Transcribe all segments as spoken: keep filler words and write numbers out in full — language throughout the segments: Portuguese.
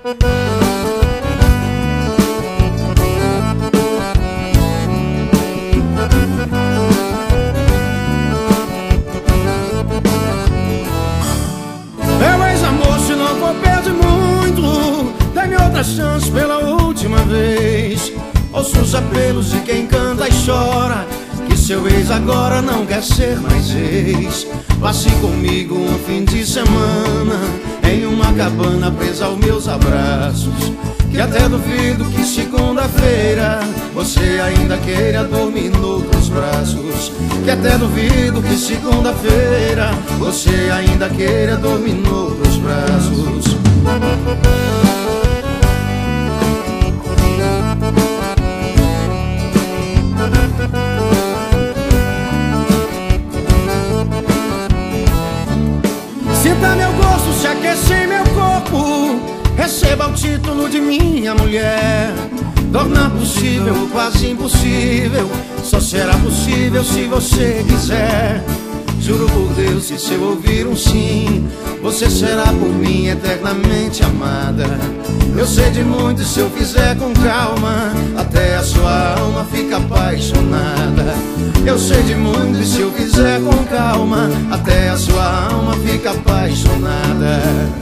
Meu ex-amor, se não for perder muito, dá-me outra chance pela última vez. Ouço os apelos de quem canta e chora, que seu ex agora não quer ser mais ex. Passe comigo um fim de semana em uma cabana presa aos meus abraços, que até duvido que segunda-feira você ainda queira dormir noutros braços. Que até duvido que segunda-feira você ainda queira dormir noutros braços. Sinta meu gosto, se aquece em meu corpo, receba o título de minha mulher. Tornar possível o quase impossível só será possível se você quiser. Juro por Deus que se eu ouvir um sim, você será por mim eternamente amada. Eu sei de muito e se eu fizer com calma, até a sua alma fica apaixonada. Eu sei de muito e se eu fizer com calma, até a sua alma fica apaixonada.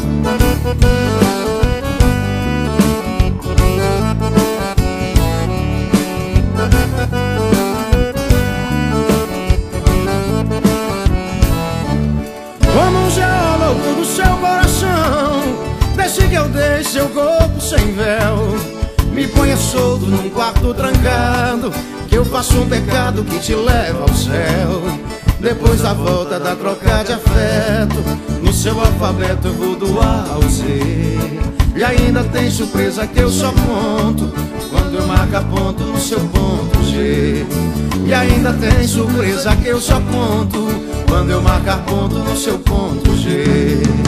Como um geólogo do seu coração, deixe que eu deixe seu corpo sem véu. Me ponha solto num quarto trancado, que eu faço um pecado que te leva ao céu. Depois da volta da troca de afeto, no seu alfabeto eu vou do A ao Z. E ainda tem surpresa que eu só conto quando eu marco ponto no seu ponto G. E ainda tem surpresa que eu só conto quando eu marcar ponto no seu ponto G.